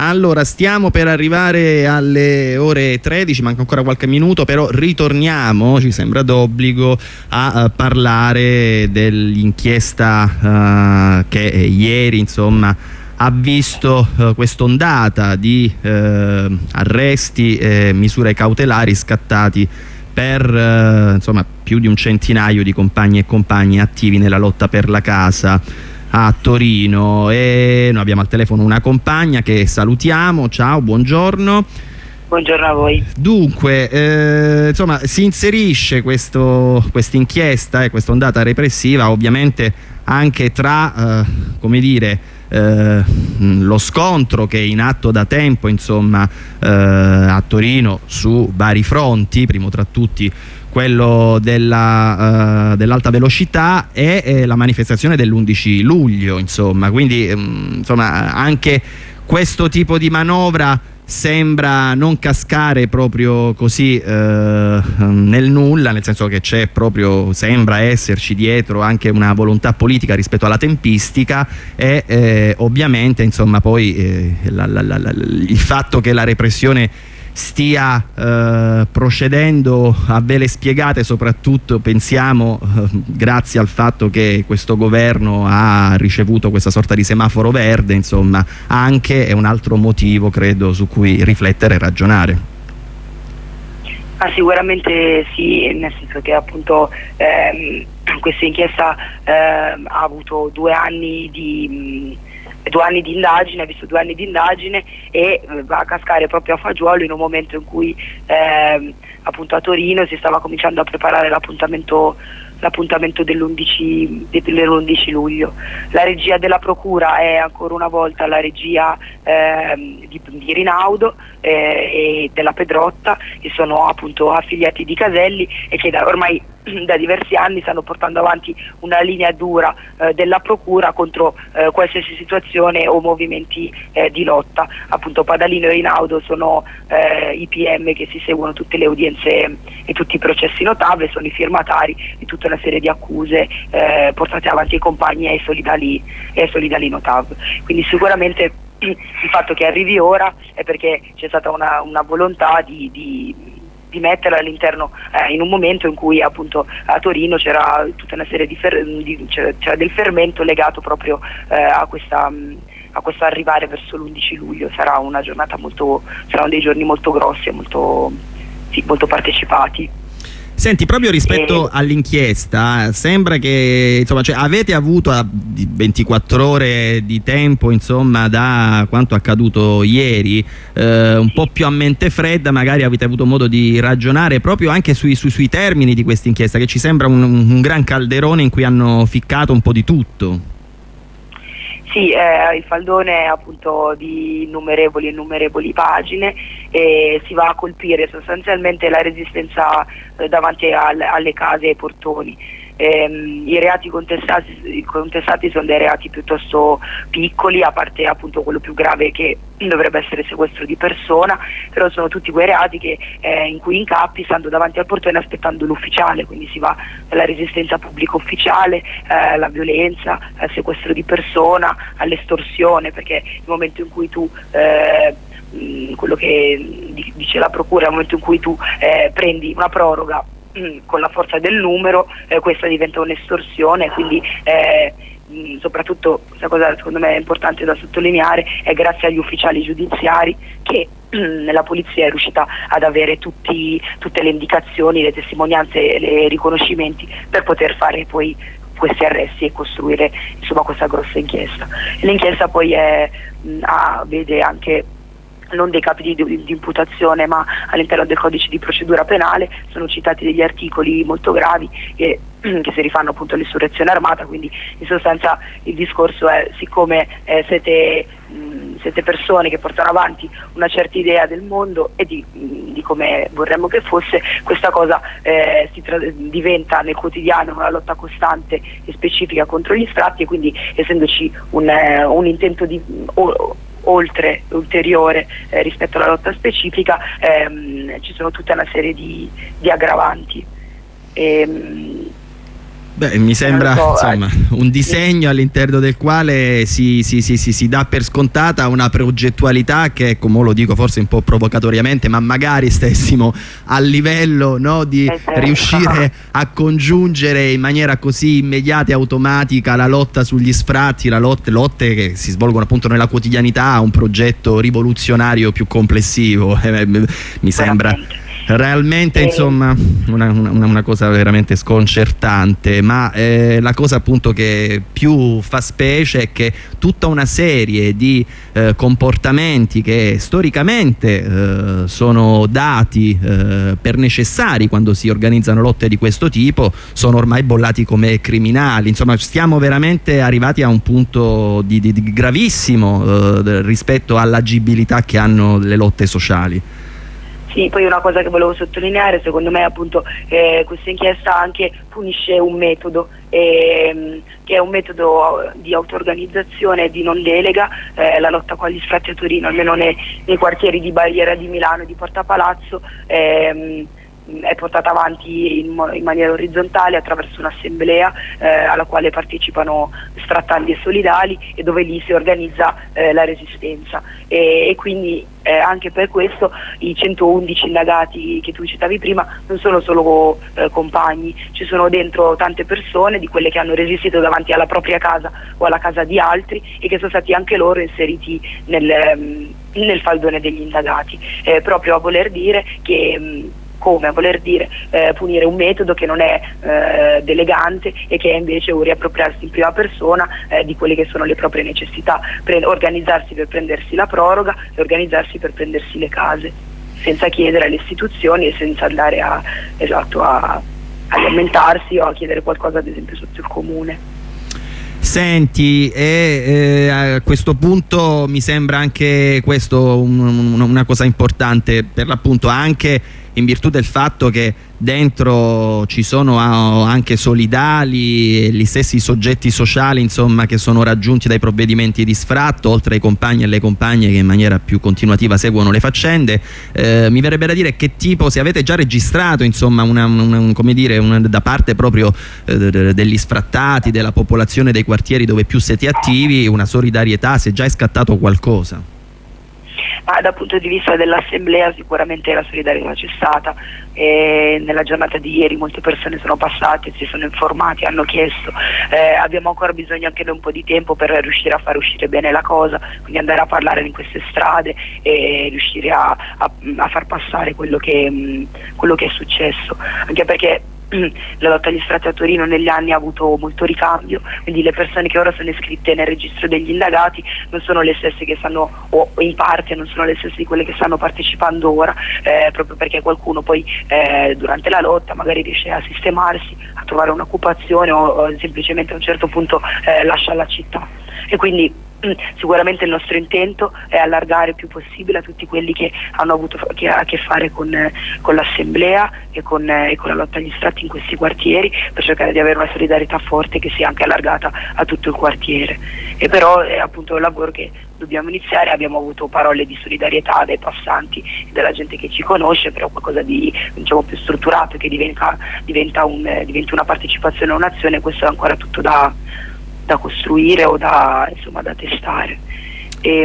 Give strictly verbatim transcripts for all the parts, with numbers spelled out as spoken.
Allora, stiamo per arrivare alle ore tredici, manca ancora qualche minuto, però ritorniamo, ci sembra d'obbligo, a uh, parlare dell'inchiesta uh, che ieri, insomma, ha visto uh, quest'ondata di uh, arresti e misure cautelari scattati per uh, insomma, più di un centinaio di compagni e compagni attivi nella lotta per la casa a Torino. E noi abbiamo al telefono una compagna che salutiamo. Ciao, buongiorno. Buongiorno a voi. Dunque, eh, insomma, si inserisce questa inchiesta e questa ondata repressiva ovviamente anche tra, eh, come dire, eh, lo scontro che è in atto da tempo, insomma, eh, a Torino su vari fronti, primo tra tutti quello della, uh, dell'alta velocità e eh, la manifestazione dell'undici luglio, insomma, quindi um, insomma, anche questo tipo di manovra sembra non cascare proprio così uh, nel nulla, nel senso che c'è proprio, sembra esserci dietro anche una volontà politica rispetto alla tempistica e eh, ovviamente, insomma, poi eh, la, la, la, la, il fatto che la repressione stia eh, procedendo a vele spiegate, soprattutto pensiamo eh, grazie al fatto che questo governo ha ricevuto questa sorta di semaforo verde, insomma, anche è un altro motivo, credo, su cui riflettere e ragionare. Ah, sicuramente sì, nel senso che appunto ehm, questa inchiesta ehm, ha avuto due anni di mh, due anni di indagine, ha visto due anni di indagine e va a cascare proprio a fagiolo in un momento in cui eh, appunto a Torino si stava cominciando a preparare l'appuntamento l'appuntamento dell'undici dell'undici luglio. La regia della procura è ancora una volta la regia eh, di, di Rinaudo eh, e della Pedrotta, che sono appunto affiliati di Caselli e che da, ormai da diversi anni stanno portando avanti una linea dura eh, della procura contro eh, qualsiasi situazione o movimenti eh, di lotta. Appunto Padalino e Rinaudo sono eh, i P M che si seguono tutte le udienze e tutti i processi notabili, sono i firmatari di tutta una serie di accuse eh, portate avanti ai compagni e ai solidali, e ai solidali notav. Quindi sicuramente il fatto che arrivi ora è perché c'è stata una, una volontà di, di di metterla all'interno eh, in un momento in cui appunto a Torino c'era tutta una serie di, fer di c'era del fermento legato proprio eh, a questa mh, a questo arrivare verso l'undici luglio. Sarà una giornata molto, saranno dei giorni molto grossi e molto, sì, molto partecipati. Senti, proprio rispetto eh, all'inchiesta, sembra che insomma, cioè, avete avuto ventiquattro ore di tempo, insomma, da quanto accaduto ieri, eh, un po' più a mente fredda, magari avete avuto modo di ragionare proprio anche sui, sui, sui termini di questa inchiesta, che ci sembra un, un gran calderone in cui hanno ficcato un po' di tutto. Sì, eh, il faldone è appunto di innumerevoli e innumerevoli pagine e si va a colpire sostanzialmente la resistenza eh, davanti al, alle case e ai portoni. Eh, I reati contestati, contestati sono dei reati piuttosto piccoli, a parte appunto quello più grave che dovrebbe essere sequestro di persona, però sono tutti quei reati che, eh, in cui incappi stando davanti al portone aspettando l'ufficiale, quindi si va dalla resistenza pubblica ufficiale, eh, alla violenza, al sequestro di persona, all'estorsione, perché nel momento in cui tu eh, mh, quello che dice la procura, nel momento in cui tu eh, prendi una proroga con la forza del numero, eh, questa diventa un'estorsione, quindi eh, mh, soprattutto questa cosa secondo me è importante da sottolineare, è grazie agli ufficiali giudiziari che mh, la polizia è riuscita ad avere tutti, tutte le indicazioni, le testimonianze, i riconoscimenti per poter fare poi questi arresti e costruire insomma questa grossa inchiesta. L'inchiesta poi è, mh, ha, vede anche non dei capi di, di, di imputazione, ma all'interno del codice di procedura penale sono citati degli articoli molto gravi che, che si rifanno appunto all'insurrezione armata, quindi in sostanza il discorso è, siccome eh, siete, mh, siete persone che portano avanti una certa idea del mondo e di, mh, di come vorremmo che fosse, questa cosa eh, si diventa nel quotidiano una lotta costante e specifica contro gli sfratti, e quindi essendoci un, eh, un intento di o, oltre, ulteriore eh, rispetto alla lotta specifica, ehm, ci sono tutta una serie di, di aggravanti. Ehm, Beh, mi sembra so, insomma un disegno all'interno del quale si, si, si, si, si dà per scontata una progettualità che, come lo dico forse un po' provocatoriamente, ma magari stessimo a livello, no, di esatto. riuscire a congiungere in maniera così immediata e automatica la lotta sugli sfratti, la lotte, lotte che si svolgono appunto nella quotidianità, a un progetto rivoluzionario più complessivo. Eh, mi sembra realmente insomma una, una, una cosa veramente sconcertante, ma eh, la cosa appunto che più fa specie è che tutta una serie di eh, comportamenti che storicamente eh, sono dati eh, per necessari quando si organizzano lotte di questo tipo sono ormai bollati come criminali. Insomma, stiamo veramente arrivati a un punto di, di, di gravissimo eh, rispetto all'agibilità che hanno le lotte sociali. Sì, poi una cosa che volevo sottolineare, secondo me appunto eh, questa inchiesta anche punisce un metodo, ehm, che è un metodo di auto-organizzazione e di non delega, eh, la lotta con gli sfratti a Torino, almeno nei, nei quartieri di Barriera di Milano e di Porta Palazzo, ehm, è portata avanti in, in maniera orizzontale attraverso un'assemblea eh, alla quale partecipano sfrattanti e solidali e dove lì si organizza eh, la resistenza e, e quindi eh, anche per questo i centoundici indagati che tu citavi prima non sono solo eh, compagni, ci sono dentro tante persone di quelle che hanno resistito davanti alla propria casa o alla casa di altri e che sono stati anche loro inseriti nel, um, nel faldone degli indagati, eh, proprio a voler dire che um, come a voler dire eh, punire un metodo che non è eh, delegante e che è invece un riappropriarsi in prima persona eh, di quelle che sono le proprie necessità, Pre- organizzarsi per prendersi la proroga e organizzarsi per prendersi le case, senza chiedere alle istituzioni e senza andare a, esatto, a, a lamentarsi o a chiedere qualcosa ad esempio sotto il comune. Senti, e eh, a questo punto mi sembra anche questo un, un, una cosa importante, per l'appunto anche in virtù del fatto che dentro ci sono anche solidali e gli stessi soggetti sociali insomma che sono raggiunti dai provvedimenti di sfratto, oltre ai compagni e alle compagne che in maniera più continuativa seguono le faccende. Eh, mi verrebbe da dire che tipo, se avete già registrato insomma una, una, come dire, una, da parte proprio eh, degli sfrattati, della popolazione dei quartieri dove più siete attivi, una solidarietà, se già è scattato qualcosa. Ma dal punto di vista dell'assemblea sicuramente la solidarietà c'è stata e nella giornata di ieri molte persone sono passate, si sono informati, hanno chiesto, eh, abbiamo ancora bisogno anche di un po' di tempo per riuscire a far uscire bene la cosa, quindi andare a parlare in queste strade e riuscire a, a, a far passare quello che, mh, quello che è successo, anche perché la lotta agli sfratti a Torino negli anni ha avuto molto ricambio, quindi le persone che ora sono iscritte nel registro degli indagati non sono le stesse che stanno, o in parte non sono le stesse di quelle che stanno partecipando ora, eh, proprio perché qualcuno poi eh, durante la lotta magari riesce a sistemarsi, a trovare un'occupazione o, o semplicemente a un certo punto eh, lascia la città e quindi sicuramente il nostro intento è allargare il più possibile a tutti quelli che hanno avuto che, a che fare con, con l'assemblea e con, e con la lotta agli sfratti in questi quartieri, per cercare di avere una solidarietà forte che sia anche allargata a tutto il quartiere. E però è appunto un lavoro che dobbiamo iniziare, abbiamo avuto parole di solidarietà dai passanti e dalla gente che ci conosce, però qualcosa di, diciamo, più strutturato che diventa, diventa, un, diventa una partecipazione a un'azione, questo è ancora tutto da da costruire o da, insomma, da testare. E,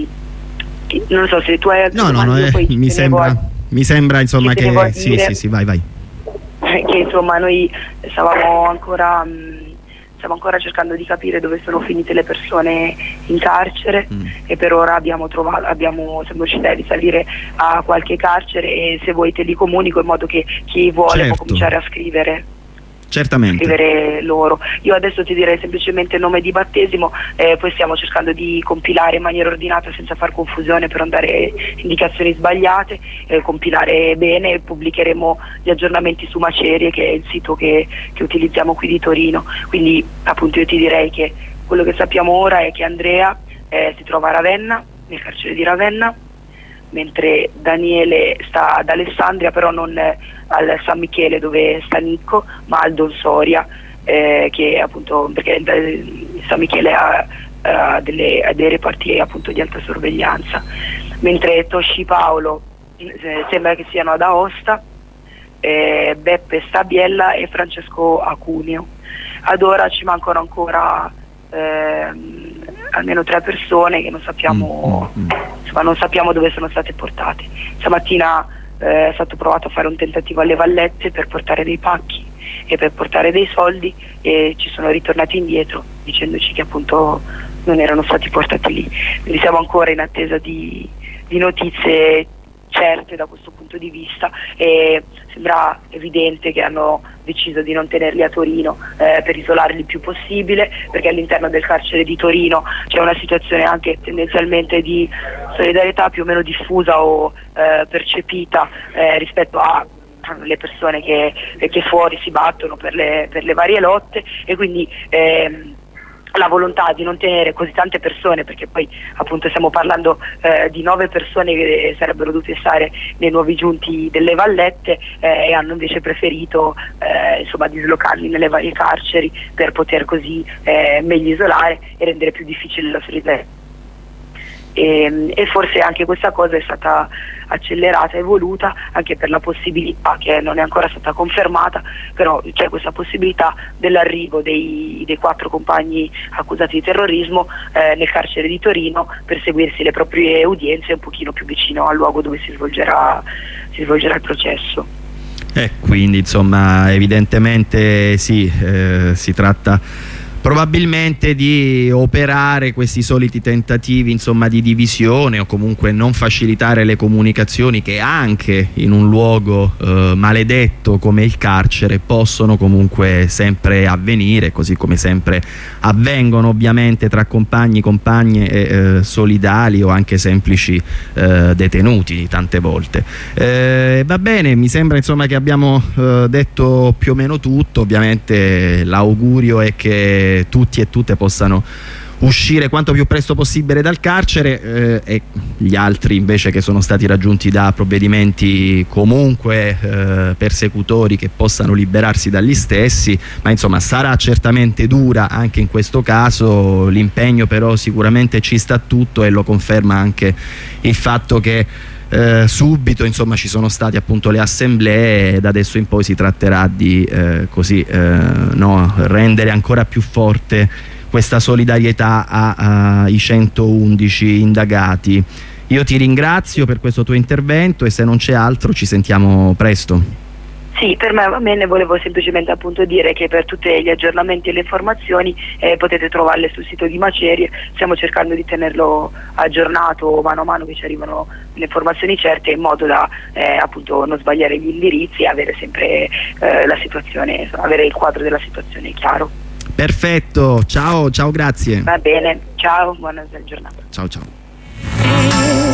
non so se tu hai no no, no eh, poi mi sembra a, mi sembra insomma che sì sì sì vai vai che insomma noi stavamo ancora mh, stiamo ancora cercando di capire dove sono finite le persone in carcere mm. e per ora abbiamo trovato abbiamo siamo riusciti a risalire a qualche carcere e se vuoi te li comunico in modo che chi vuole certo. può cominciare a scrivere. Certamente. Scrivere loro. Io adesso ti direi semplicemente il nome di battesimo, eh, poi stiamo cercando di compilare in maniera ordinata senza far confusione per non dare indicazioni sbagliate, eh, compilare bene e pubblicheremo gli aggiornamenti su Macerie, che è il sito che, che utilizziamo qui di Torino. Quindi appunto io ti direi che quello che sappiamo ora è che Andrea eh, si trova a Ravenna, nel carcere di Ravenna, mentre Daniele sta ad Alessandria, però non al San Michele dove sta Nicco, ma al Don Soria, eh, che appunto perché San Michele ha, ha, delle, ha dei reparti appunto di alta sorveglianza, mentre Tosci Paolo eh, sembra che siano ad Aosta, eh, Beppe sta a Biella e Francesco a Cuneo. Ad ora ci mancano ancora ehm, almeno tre persone che non sappiamo, mm, mm. Insomma, non sappiamo dove sono state portate. Stamattina eh, è stato provato a fare un tentativo alle Vallette per portare dei pacchi e per portare dei soldi, e ci sono ritornati indietro dicendoci che appunto non erano stati portati lì. Quindi siamo ancora in attesa di, di notizie certe da questo punto di vista, e sembra evidente che hanno deciso di non tenerli a Torino eh, per isolarli il più possibile, perché all'interno del carcere di Torino c'è una situazione anche tendenzialmente di solidarietà più o meno diffusa o eh, percepita eh, rispetto a le persone che, che fuori si battono per le, per le varie lotte, e quindi ehm, la volontà di non tenere così tante persone, perché poi appunto stiamo parlando eh, di nove persone che sarebbero dovute stare nei nuovi giunti delle Vallette, eh, e hanno invece preferito eh, insomma dislocarli nelle varie carceri per poter così eh, meglio isolare e rendere più difficile la solidarietà. E, e forse anche questa cosa è stata accelerata e voluta anche per la possibilità, che non è ancora stata confermata, però c'è questa possibilità dell'arrivo dei, dei quattro compagni accusati di terrorismo eh, nel carcere di Torino per seguirsi le proprie udienze un pochino più vicino al luogo dove si svolgerà, si svolgerà il processo. E quindi insomma evidentemente sì, eh, si tratta probabilmente di operare questi soliti tentativi insomma di divisione, o comunque non facilitare le comunicazioni, che anche in un luogo eh, maledetto come il carcere possono comunque sempre avvenire, così come sempre avvengono ovviamente tra compagni, compagne e eh, solidali o anche semplici eh, detenuti tante volte. Eh, va bene, mi sembra insomma che abbiamo eh, detto più o meno tutto. Ovviamente l'augurio è che tutti e tutte possano uscire quanto più presto possibile dal carcere, eh, e gli altri invece che sono stati raggiunti da provvedimenti comunque eh, persecutori che possano liberarsi dagli stessi. Ma insomma sarà certamente dura anche in questo caso, l'impegno però sicuramente ci sta tutto, e lo conferma anche il fatto che Eh, subito insomma ci sono state appunto le assemblee, ed adesso in poi si tratterà di eh, così eh, no, rendere ancora più forte questa solidarietà ai centoundici indagati. Io ti ringrazio per questo tuo intervento, e se non c'è altro ci sentiamo presto. Sì, per me va bene, volevo semplicemente appunto dire che per tutti gli aggiornamenti e le informazioni eh, potete trovarle sul sito di Macerie. Stiamo cercando di tenerlo aggiornato mano a mano che ci arrivano le informazioni certe, in modo da eh, appunto non sbagliare gli indirizzi e avere sempre eh, la situazione, avere il quadro della situazione chiaro. Perfetto, ciao, ciao, grazie. Va bene, ciao, buona giornata. Ciao ciao.